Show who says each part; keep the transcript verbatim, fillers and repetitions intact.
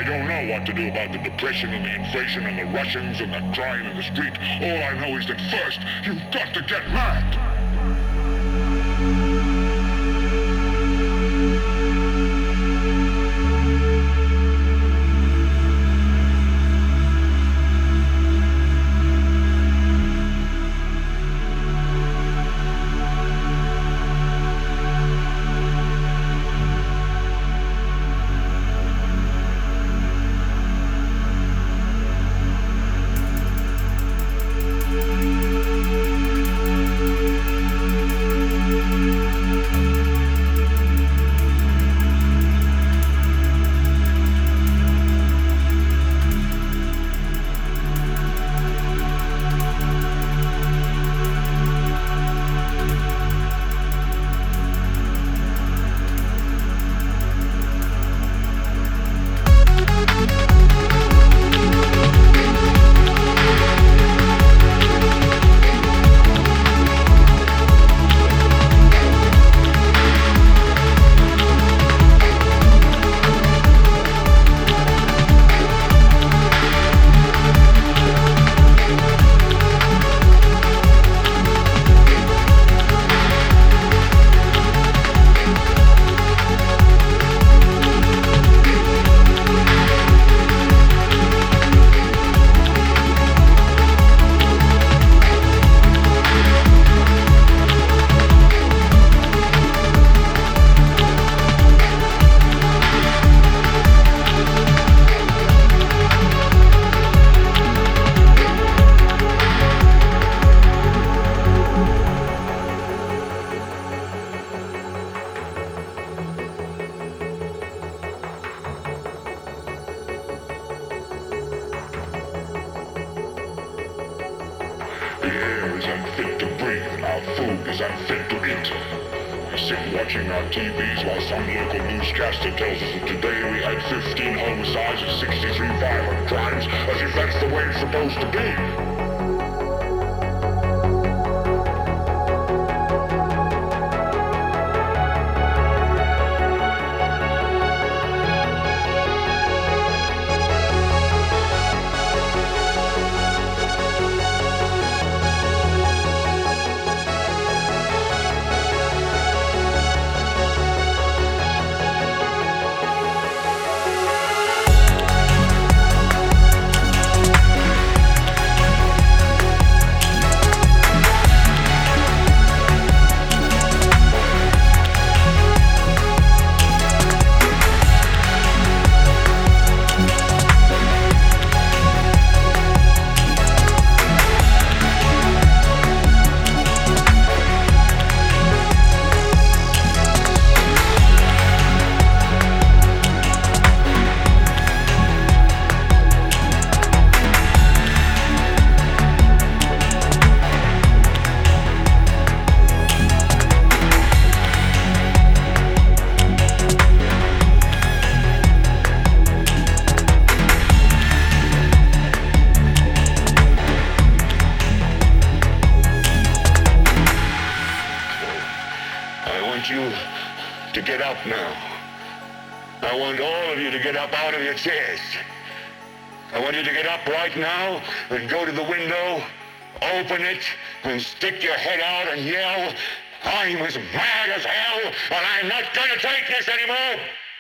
Speaker 1: I don't know what to do about the depression and the inflation and the Russians and the crime in the street. All I know is that first, you've got to get mad. The air is unfit to breathe, and our food is unfit to eat. We sit watching our T Vs while some local newscaster tells us that today we had fifteen homicides and sixty-three violent crimes, as if that's the way it's supposed to be. I want you to get up now. I want all of you to get up out of your chairs. I want you to get up right now and go to the window, open it, and stick your head out and yell, "I'm as mad as hell, and I'm not gonna take this anymore!"